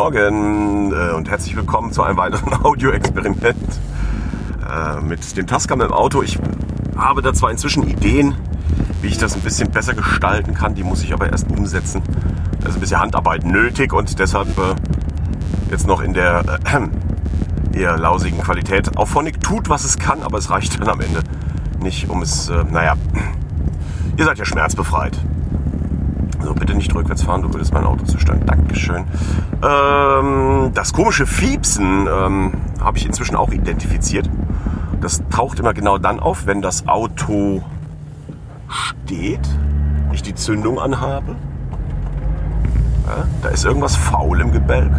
Morgen und herzlich willkommen zu einem weiteren Audio-Experiment mit dem Tascam im Auto. Ich habe da zwar inzwischen Ideen, wie ich das ein bisschen besser gestalten kann, die muss ich aber erst umsetzen. Da ist ein bisschen Handarbeit nötig und deshalb jetzt noch in der eher lausigen Qualität. Auphonic tut, was es kann, aber es reicht dann am Ende nicht, um es, ihr seid ja schmerzbefreit. So, bitte nicht rückwärts fahren, du würdest mein Auto zerstören. Dankeschön. Das komische Fiepsen habe ich inzwischen auch identifiziert. Das taucht immer genau dann auf, wenn das Auto steht, ich die Zündung anhabe. Ja, da ist irgendwas faul im Gebälk.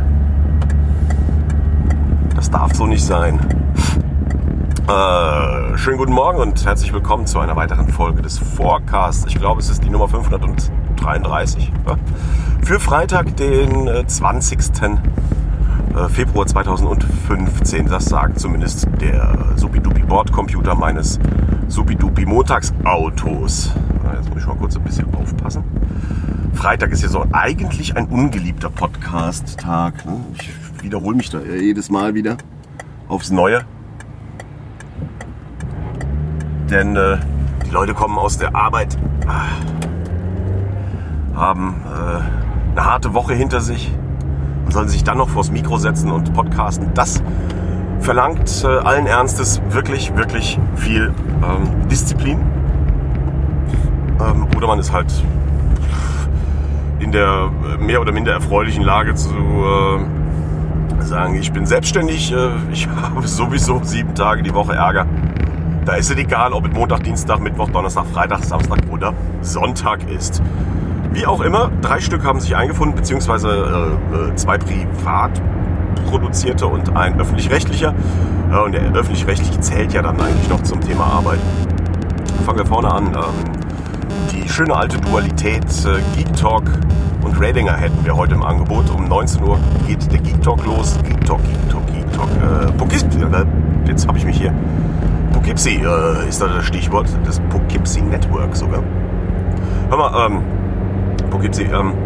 Das darf so nicht sein. Schönen guten Morgen und herzlich willkommen zu einer weiteren Folge des Forecasts. Ich glaube, es ist die Nummer 533 für Freitag, den 20. Februar 2015. Das sagt zumindest der Supidupi-Bordcomputer meines Supidupi-Montagsautos. Jetzt muss ich mal kurz ein bisschen aufpassen. Freitag ist ja so eigentlich ein ungeliebter Podcast-Tag. Ich wiederhole mich da jedes Mal wieder aufs Neue. Denn die Leute kommen aus der Arbeit, haben eine harte Woche hinter sich und sollen sich dann noch vors Mikro setzen und podcasten. Das verlangt allen Ernstes wirklich, wirklich viel Disziplin. Oder man ist halt in der mehr oder minder erfreulichen Lage zu sagen, ich bin selbstständig, ich habe sowieso 7 Tage die Woche Ärger. Da ist es egal, ob es Montag, Dienstag, Mittwoch, Donnerstag, Freitag, Samstag oder Sonntag ist. Wie auch immer, 3 Stück haben sich eingefunden, beziehungsweise 2 privat produzierte und ein öffentlich-rechtlicher. Und der öffentlich-rechtliche zählt ja dann eigentlich noch zum Thema Arbeit. Fangen wir vorne an. Die schöne alte Dualität Geek Talk und Ratinger hätten wir heute im Angebot. Um 19 Uhr geht der Geek Talk los. Geek Talk. Jetzt habe ich mich hier. Poughkeepsie ist da das Stichwort, das Poughkeepsie Network sogar. Hör mal, Poughkeepsie,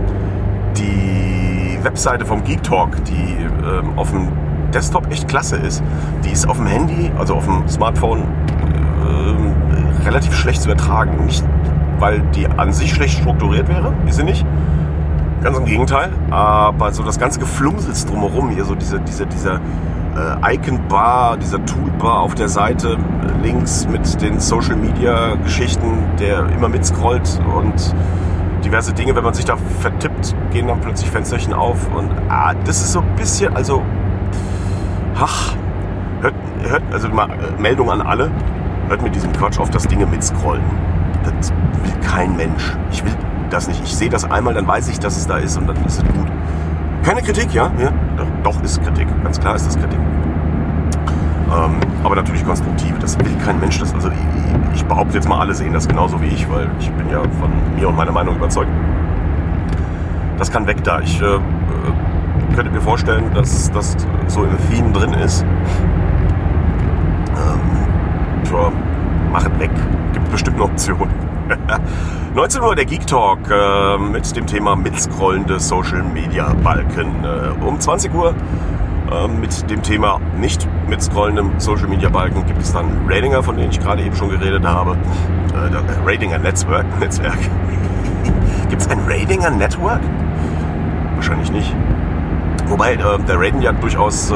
die Webseite vom Geek Talk, die auf dem Desktop echt klasse ist, die ist auf dem Handy, also auf dem Smartphone, relativ schlecht zu ertragen. Nicht, weil die an sich schlecht strukturiert wäre, ist sie nicht. Ganz im Gegenteil, aber so das ganze Geflumsels drumherum, hier so dieser Icon-Bar, dieser Toolbar auf der Seite links mit den Social-Media-Geschichten, der immer mitscrollt und diverse Dinge, wenn man sich da vertippt, gehen dann plötzlich Fensterchen auf und das ist so ein bisschen, also hört also mal Meldung an alle, hört mit diesem Quatsch auf, das Dinge mitscrollen. Das will kein Mensch. Ich will das nicht. Ich sehe das einmal, dann weiß ich, dass es da ist und dann ist es gut. Keine Kritik, ja? Doch, ist Kritik. Ganz klar ist das Kritik. Aber natürlich konstruktive. Das will kein Mensch. Also ich behaupte jetzt mal, alle sehen das genauso wie ich, weil ich bin ja von mir und meiner Meinung überzeugt. Das kann weg da. Ich könnte mir vorstellen, dass das so im Theme drin ist. Mach es weg. Gibt bestimmt eine Option. 19 Uhr der Geek Talk mit dem Thema mitscrollende Social Media Balken. Um 20 Uhr mit dem Thema nicht mitscrollendem Social Media Balken gibt es dann Ratinger, von denen ich gerade eben schon geredet habe. Ratinger Netzwerk. Gibt es ein Ratinger Network? Wahrscheinlich nicht. Wobei der Rating ja durchaus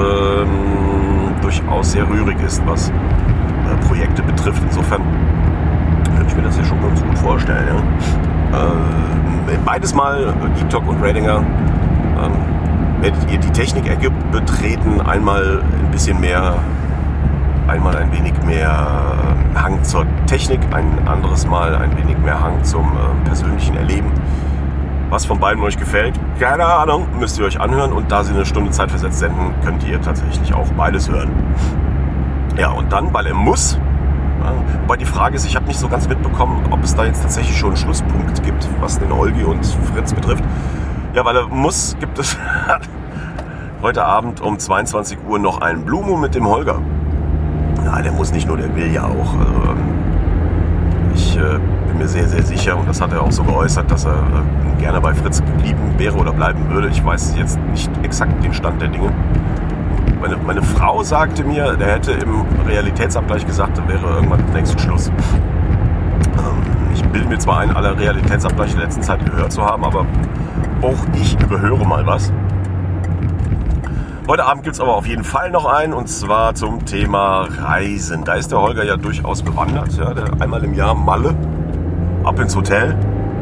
sehr rührig ist, was Projekte betrifft. Insofern könnte ich mir das ja schon ganz gut vorstellen. Ja? Beides mal, Geek Talk und Ratinger, werdet ihr die Technik-Ecke betreten, einmal ein wenig mehr Hang zur Technik, ein anderes Mal ein wenig mehr Hang zum persönlichen Erleben. Was von beiden euch gefällt, keine Ahnung, müsst ihr euch anhören und da sie eine Stunde Zeit versetzt senden, könnt ihr tatsächlich auch beides hören. Ja, und dann, weil er muss. Ja, wobei die Frage ist, ich habe nicht so ganz mitbekommen, ob es da jetzt tatsächlich schon einen Schlusspunkt gibt, was den Holgi und Fritz betrifft. Ja, weil er muss, gibt es heute Abend um 22 Uhr noch einen Blue Moon mit dem Holger. Ja, der muss nicht nur, der will ja auch. Also, ich bin mir sehr, sehr sicher, und das hat er auch so geäußert, dass er gerne bei Fritz geblieben wäre oder bleiben würde. Ich weiß jetzt nicht exakt den Stand der Dinge. Meine Frau sagte mir, der hätte im Realitätsabgleich gesagt, da wäre irgendwann demnächst Schluss. Ich bilde mir zwar ein, alle Realitätsabgleiche der letzten Zeit gehört zu haben, aber auch ich überhöre mal was. Heute Abend gibt es aber auf jeden Fall noch einen, und zwar zum Thema Reisen. Da ist der Holger ja durchaus bewandert. Ja, der einmal im Jahr Malle, ab ins Hotel,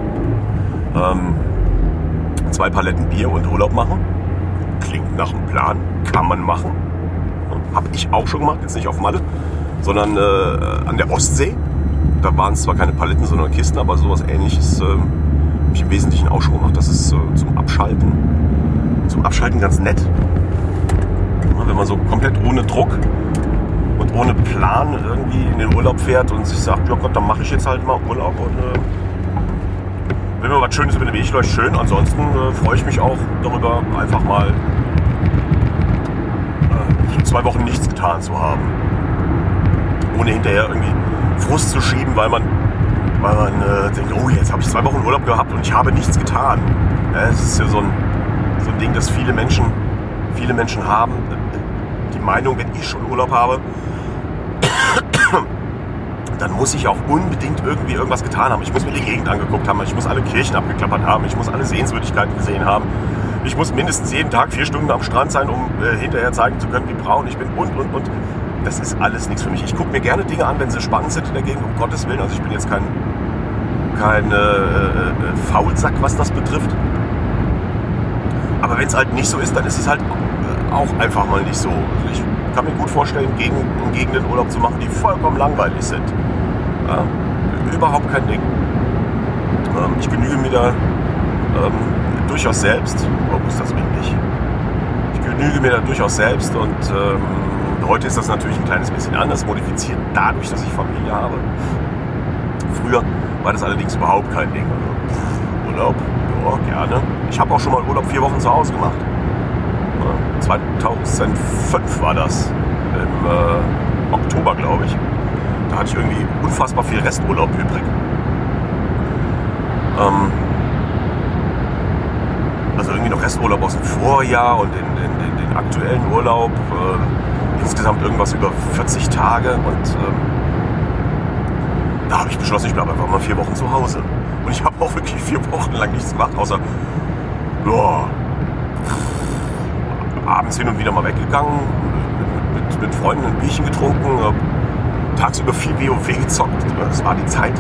2 Paletten Bier und Urlaub machen. Klingt nach einem Plan, kann man machen. Habe ich auch schon gemacht, jetzt nicht auf Malle, sondern an der Ostsee. Da waren es zwar keine Paletten, sondern Kisten, aber sowas Ähnliches habe ich im Wesentlichen auch schon gemacht. Das ist zum Abschalten ganz nett. Wenn man so komplett ohne Druck und ohne Plan irgendwie in den Urlaub fährt und sich sagt, ja Gott, dann mache ich jetzt halt mal Urlaub, und wenn mir was Schönes über den Weg läuft, schön. Ansonsten freue ich mich auch darüber, einfach mal 2 Wochen nichts getan zu haben. Ohne hinterher irgendwie Frust zu schieben, weil man denkt, oh, jetzt habe ich 2 Wochen Urlaub gehabt und ich habe nichts getan. Es ist ja so ein Ding, das viele Menschen haben. Die Meinung, wenn ich schon Urlaub habe, dann muss ich auch unbedingt irgendwie irgendwas getan haben. Ich muss mir die Gegend angeguckt haben, ich muss alle Kirchen abgeklappert haben, ich muss alle Sehenswürdigkeiten gesehen haben. Ich muss mindestens jeden Tag 4 Stunden am Strand sein, um hinterher zeigen zu können, wie braun ich bin und. Das ist alles nichts für mich. Ich gucke mir gerne Dinge an, wenn sie spannend sind in der Gegend, um Gottes Willen. Also ich bin jetzt kein Faulsack, was das betrifft. Aber wenn es halt nicht so ist, dann ist es halt auch einfach mal nicht so. Also ich kann mir gut vorstellen, in Gegenden Urlaub zu machen, die vollkommen langweilig sind. Ja, überhaupt kein Ding. Ich genüge mir da durchaus selbst. Oh, ist das windig? Ich genüge mir da durchaus selbst, und heute ist das natürlich ein kleines bisschen anders, modifiziert dadurch, dass ich Familie habe. Früher war das allerdings überhaupt kein Ding. Also, Urlaub, ja, gerne. Ich habe auch schon mal Urlaub 4 Wochen zu Hause gemacht. 2005 war das, im Oktober, glaube ich. Da hatte ich irgendwie unfassbar viel Resturlaub übrig. Also irgendwie noch Resturlaub aus dem Vorjahr und den aktuellen Urlaub. Insgesamt irgendwas über 40 Tage, und da habe ich beschlossen, ich bleibe einfach mal 4 Wochen zu Hause. Und ich habe auch wirklich 4 Wochen lang nichts gemacht, außer abends hin und wieder mal weggegangen, mit Freunden ein Bierchen getrunken, tagsüber viel WoW gezockt. Das war die Zeit.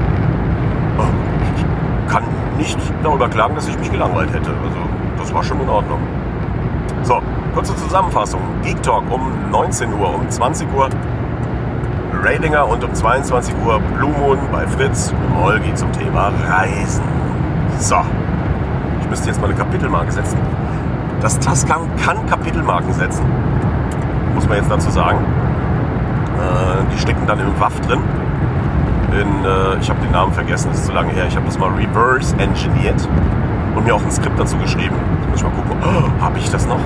Ich kann nicht darüber klagen, dass ich mich gelangweilt hätte. Also das war schon in Ordnung. So, kurze Zusammenfassung. Geek Talk um 19 Uhr, um 20 Uhr Radinger und um 22 Uhr Blue Moon bei Fritz mit Holgi zum Thema Reisen. So, ich müsste jetzt mal eine Kapitelmarke setzen. Das Tascam kann Kapitelmarken setzen, muss man jetzt dazu sagen. Die stecken dann im WAF drin. Ich habe den Namen vergessen, das ist zu lange her. Ich habe das mal reverse engineert und mir auch ein Skript dazu geschrieben. Jetzt muss ich mal gucken, habe ich das noch?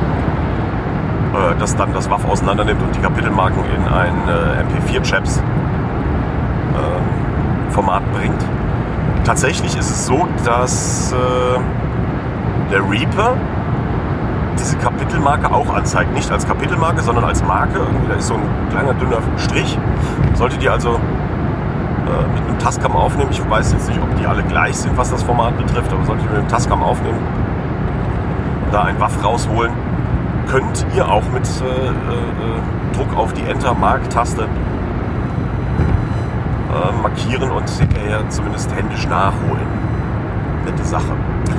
Das dann das WAF auseinander nimmt und die Kapitelmarken in ein MP4-Chaps Format bringt. Tatsächlich ist es so, dass der Reaper diese Kapitelmarke auch anzeigt. Nicht als Kapitelmarke, sondern als Marke. Irgendwie, da ist so ein kleiner, dünner Strich. Solltet ihr also mit einem Tascam aufnehmen, ich weiß jetzt nicht, ob die alle gleich sind, was das Format betrifft, aber solltet ihr mit einem Tascam aufnehmen, da ein WAF rausholen, könnt ihr auch mit Druck auf die Enter-Mark-Taste markieren und hinterher zumindest händisch nachholen. Nette Sache.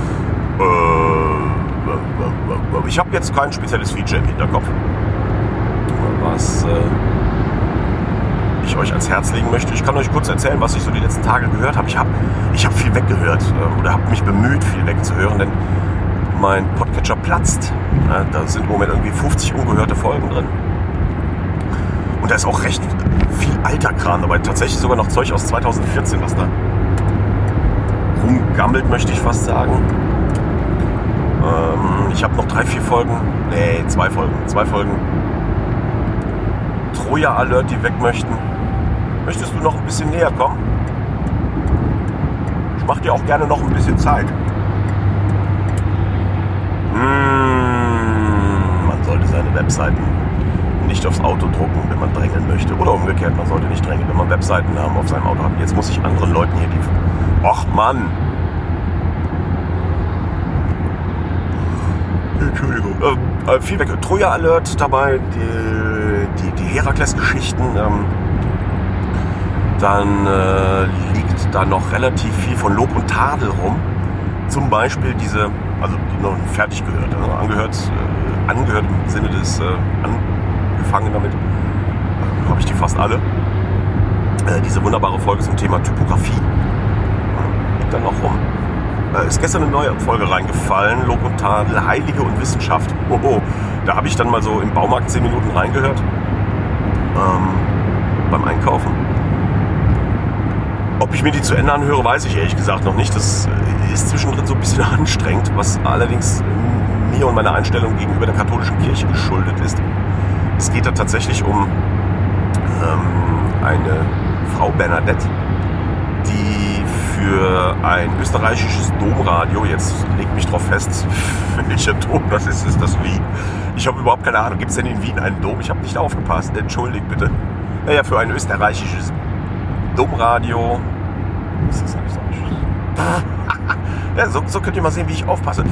Ich habe jetzt kein spezielles Feature im Hinterkopf, was ich euch ans Herz legen möchte. Ich kann euch kurz erzählen, was ich so die letzten Tage gehört habe. Ich hab viel weggehört oder habe mich bemüht, viel wegzuhören, denn mein Podcatcher platzt. Da sind im Moment irgendwie 50 ungehörte Folgen drin. Und da ist auch recht viel alter Kram dabei. Tatsächlich sogar noch Zeug aus 2014, was da rumgammelt, möchte ich fast sagen. Ich habe noch 2 Folgen. Troja Alert, die weg möchten. Möchtest du noch ein bisschen näher kommen? mach dir auch gerne noch ein bisschen Zeit. Man sollte seine Webseiten nicht aufs Auto drucken, wenn man drängeln möchte. Oder umgekehrt, man sollte nicht drängeln, wenn man Webseitennamen auf seinem Auto hat. Jetzt muss ich anderen Leuten hier die... Och Mann! Entschuldigung. Viel weg. Troja Alert dabei, die Herakles-Geschichten. Dann liegt da noch relativ viel von Lob und Tadel rum. Zum Beispiel diese, also die noch fertig gehört, also angehört im Sinne des angefangen damit, habe ich die fast alle. Diese wunderbare Folge zum Thema Typografie liegt dann noch rum. Ist gestern eine neue Folge reingefallen, Lob und Tadel, Heilige und Wissenschaft. Da habe ich dann mal so im Baumarkt 10 Minuten reingehört, beim Einkaufen. Ob ich mir die zu Ende anhöre, weiß ich ehrlich gesagt noch nicht. Das ist zwischendrin so ein bisschen anstrengend, was allerdings mir und meiner Einstellung gegenüber der katholischen Kirche geschuldet ist. Es geht da tatsächlich um eine Frau Bernadette, die für ein österreichisches Domradio, jetzt legt mich drauf fest, welcher Dom das ist das Wien? Ich habe überhaupt keine Ahnung, gibt es denn in Wien einen Dom? Ich habe nicht aufgepasst, entschuldigt bitte. Naja, für ein österreichisches Domradio. Was ist das denn österreichisches? Ja, so könnt ihr mal sehen, wie ich aufpasse.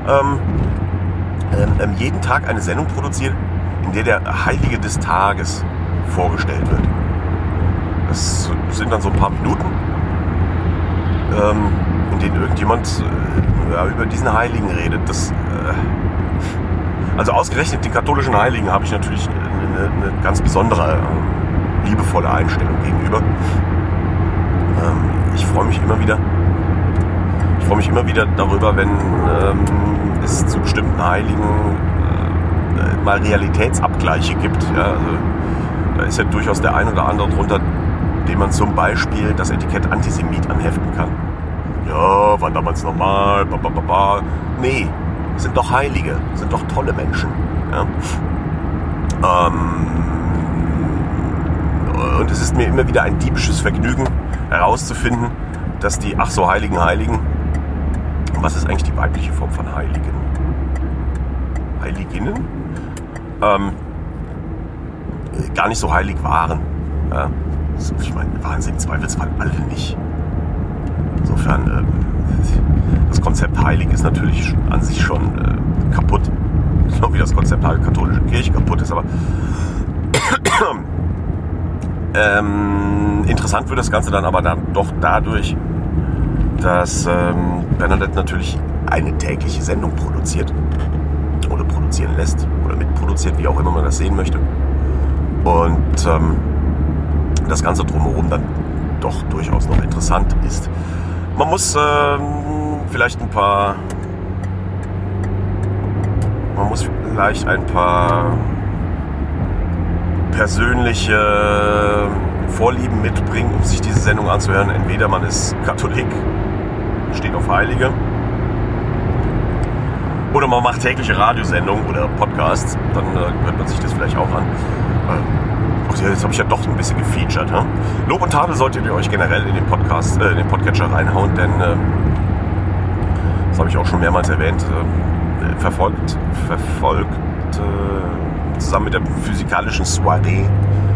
Jeden Tag eine Sendung produziert, in der der Heilige des Tages vorgestellt wird. Das sind dann so ein paar Minuten, in denen irgendjemand über diesen Heiligen redet. Also ausgerechnet den katholischen Heiligen habe ich natürlich eine ganz besondere, liebevolle Einstellung gegenüber. Ich freue mich immer wieder darüber, wenn es zu bestimmten Heiligen mal Realitätsabgleiche gibt. Ja, also, da ist ja durchaus der ein oder andere drunter, dem man zum Beispiel das Etikett Antisemit anheften kann. Ja, war damals normal, Nee, sind doch Heilige, sind doch tolle Menschen. Ja? Und es ist mir immer wieder ein diebisches Vergnügen, herauszufinden, dass die ach so Heiligen, was ist eigentlich die weibliche Form von Heiligen? Heiliginnen? Gar nicht so heilig waren. Ja? Ich meine, waren sie im Zweifelsfall alle nicht. Insofern, das Konzept heilig ist natürlich an sich schon kaputt. So wie das Konzept der katholischen Kirche kaputt ist, aber interessant wird das Ganze dann aber dann doch dadurch, dass Bernadette natürlich eine tägliche Sendung produziert oder produzieren lässt oder mitproduziert, wie auch immer man das sehen möchte. Und das Ganze drumherum dann doch durchaus noch interessant ist. Man muss vielleicht ein paar persönliche Vorlieben mitbringen, um sich diese Sendung anzuhören. Entweder man ist Katholik, steht auf Heilige, oder man macht tägliche Radiosendungen oder Podcasts, dann hört man sich das vielleicht auch an. Jetzt habe ich ja doch ein bisschen gefeatured. Hm? Lob und Tadel solltet ihr euch generell in den Podcast, in den Podcatcher reinhauen, denn das habe ich auch schon mehrmals erwähnt, verfolgt zusammen mit der physikalischen Soiree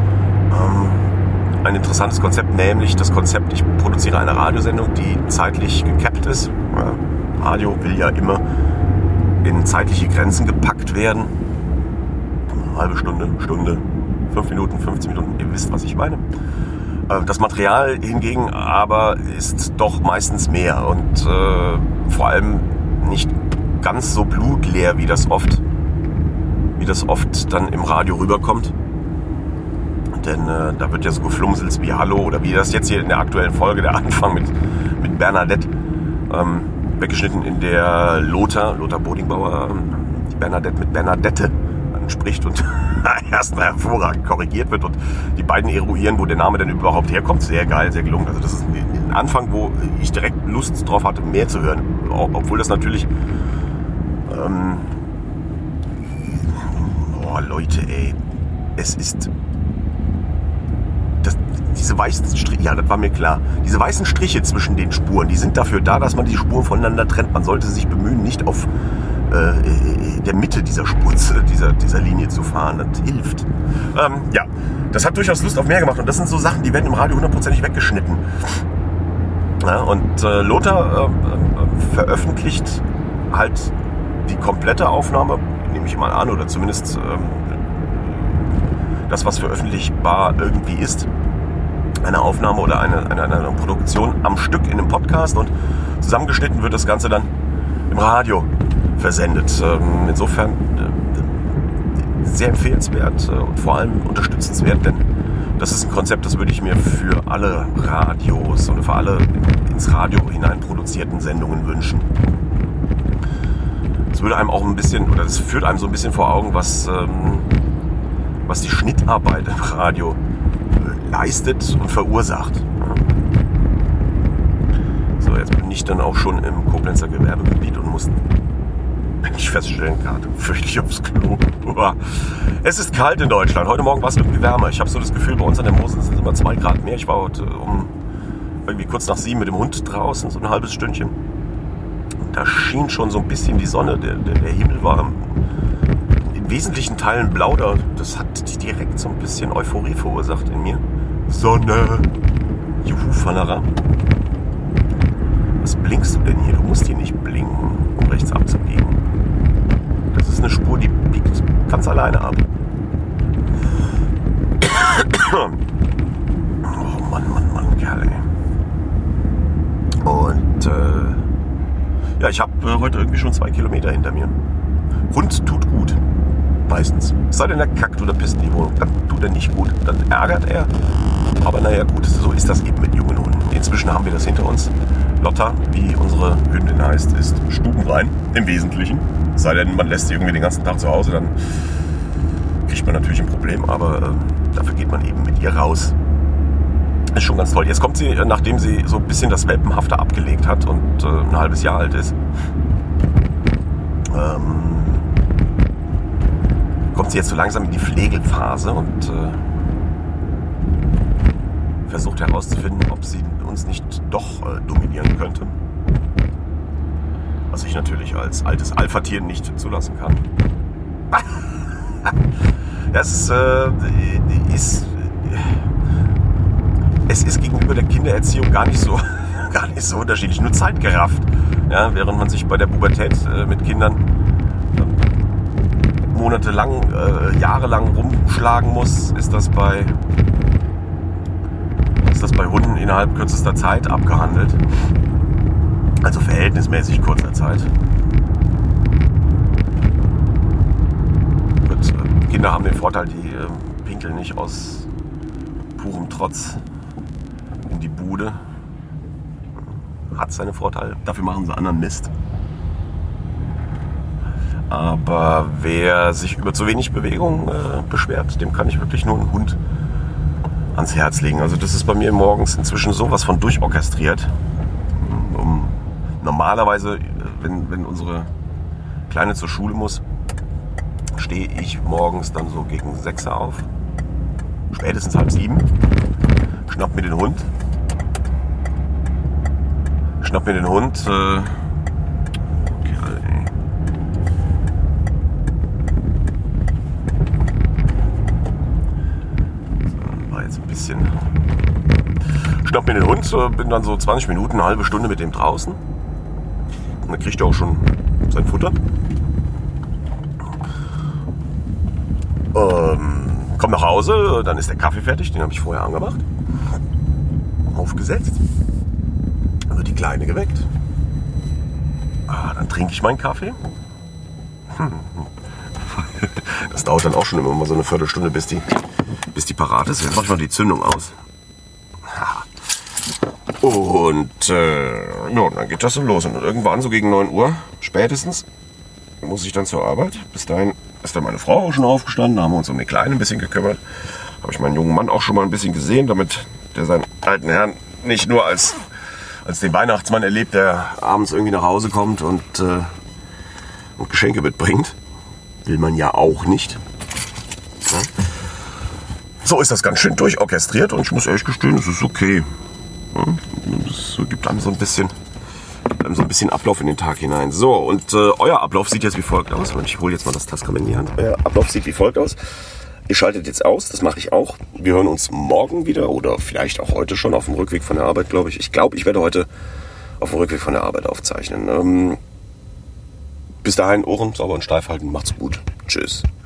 ein interessantes Konzept, nämlich das Konzept, ich produziere eine Radiosendung, die zeitlich gekappt ist. Ja, Radio will ja immer in zeitliche Grenzen gepackt werden. Eine halbe Stunde, 5 Minuten, 15 Minuten, ihr wisst, was ich meine. Das Material hingegen aber ist doch meistens mehr und vor allem nicht ganz so blutleer, wie das oft dann im Radio rüberkommt. Denn da wird ja so geflumselt wie Hallo oder wie das jetzt hier in der aktuellen Folge, der Anfang mit Bernadette, weggeschnitten, in der Lothar Bodingbauer die Bernadette mit Bernadette anspricht und erstmal hervorragend korrigiert wird und die beiden eruieren, wo der Name denn überhaupt herkommt. Sehr geil, sehr gelungen. Also das ist ein Anfang, wo ich direkt Lust drauf hatte, mehr zu hören. Obwohl das natürlich Leute, ey, es ist diese weißen Striche, ja, das war mir klar. Diese weißen Striche zwischen den Spuren, die sind dafür da, dass man die Spuren voneinander trennt. Man sollte sich bemühen, nicht auf der Mitte dieser Spur, dieser Linie zu fahren. Das hilft. Ja, das hat durchaus Lust auf mehr gemacht. Und das sind so Sachen, die werden im Radio 100%ig weggeschnitten. Ja, und Lothar veröffentlicht halt die komplette Aufnahme, nehme ich mal an, oder zumindest das, was veröffentlichbar irgendwie ist. Eine Aufnahme oder eine Produktion am Stück in einem Podcast, und zusammengeschnitten wird das Ganze dann im Radio versendet. Insofern sehr empfehlenswert und vor allem unterstützenswert, denn das ist ein Konzept, das würde ich mir für alle Radios und für alle ins Radio hinein produzierten Sendungen wünschen. Es würde einem auch ein bisschen, oder es führt einem so ein bisschen vor Augen, was die Schnittarbeit im Radio leistet und verursacht. So, jetzt bin ich dann auch schon im Koblenzer Gewerbegebiet und muss eigentlich feststellen, gerade fürchterlich aufs Klo. Es ist kalt in Deutschland. Heute Morgen war es irgendwie wärmer. Ich habe so das Gefühl, bei uns an der Mosel sind es immer 2 Grad mehr. Ich war heute irgendwie kurz nach 7 mit dem Hund draußen, so ein halbes Stündchen. Und da schien schon so ein bisschen die Sonne. Der Himmel war in wesentlichen Teilen blau. Das hat direkt so ein bisschen Euphorie verursacht in mir. Sonne! Juhu, Fallera. Was blinkst du denn hier? Du musst hier nicht blinken, um rechts abzubiegen. Das ist eine Spur, die biegt ganz alleine ab. Oh Mann, Kerl, ey. Und ja, ich habe heute irgendwie schon 2 Kilometer hinter mir. Hund tut gut. Meistens. Es sei denn, er kackt oder pisst in die Wohnung. Dann tut er nicht gut. Dann ärgert er. Aber naja, gut, so ist das eben mit jungen Hunden. Inzwischen haben wir das hinter uns. Lotta, wie unsere Hündin heißt, ist stubenrein, im Wesentlichen. Es sei denn, man lässt sie irgendwie den ganzen Tag zu Hause, dann kriegt man natürlich ein Problem, aber dafür geht man eben mit ihr raus. Ist schon ganz toll. Jetzt kommt sie, nachdem sie so ein bisschen das Welpenhafte abgelegt hat und ein halbes Jahr alt ist, kommt sie jetzt so langsam in die Pflegephase und versucht herauszufinden, ob sie uns nicht doch dominieren könnte. Was ich natürlich als altes Alpha-Tier nicht zulassen kann. Es ist gegenüber der Kindererziehung gar nicht so unterschiedlich, nur zeitgerafft. Ja, während man sich bei der Pubertät mit Kindern monatelang, jahrelang rumschlagen muss, ist das bei Hunden innerhalb kürzester Zeit abgehandelt. Also verhältnismäßig kurzer Zeit. Gut, Kinder haben den Vorteil, die pinkeln nicht aus purem Trotz in die Bude. Hat seine Vorteile. Dafür machen sie anderen Mist. Aber wer sich über zu wenig Bewegung beschwert, dem kann ich wirklich nur einen Hund ans Herz legen. Also das ist bei mir morgens inzwischen sowas von durchorchestriert. Normalerweise, wenn unsere Kleine zur Schule muss, stehe ich morgens dann so gegen 6 auf. Spätestens 6:30. Schnapp mir den Hund. Schnapp mir den Hund, bin dann so 20 Minuten, eine halbe Stunde mit dem draußen. Und dann kriegt er auch schon sein Futter. Komm nach Hause, dann ist der Kaffee fertig, den habe ich vorher angemacht. Aufgesetzt. Dann wird die Kleine geweckt. Dann trinke ich meinen Kaffee. Das dauert dann auch schon immer mal so eine Viertelstunde, bis die parat ist. Jetzt mache ich mal die Zündung aus. Und dann geht das so los. Und irgendwann so gegen 9 Uhr spätestens muss ich dann zur Arbeit. Bis dahin ist dann meine Frau auch schon aufgestanden. Da haben wir uns um den Kleinen ein bisschen gekümmert. Habe ich meinen jungen Mann auch schon mal ein bisschen gesehen, damit der seinen alten Herrn nicht nur als den Weihnachtsmann erlebt, der abends irgendwie nach Hause kommt und Geschenke mitbringt. Will man ja auch nicht. Ja? so ist das ganz schön durchorchestriert und ich muss ehrlich gestehen, es ist okay. Es gibt einem so ein bisschen Ablauf in den Tag hinein. So, und euer Ablauf sieht jetzt wie folgt aus. Ich hole jetzt mal das Tascam in die Hand. Euer Ablauf sieht wie folgt aus. Ihr schaltet jetzt aus, das mache ich auch. Wir hören uns morgen wieder oder vielleicht auch heute schon auf dem Rückweg von der Arbeit, glaube ich. Ich glaube, ich werde heute auf dem Rückweg von der Arbeit aufzeichnen. Bis dahin, Ohren sauber und steif halten. Macht's gut. Tschüss.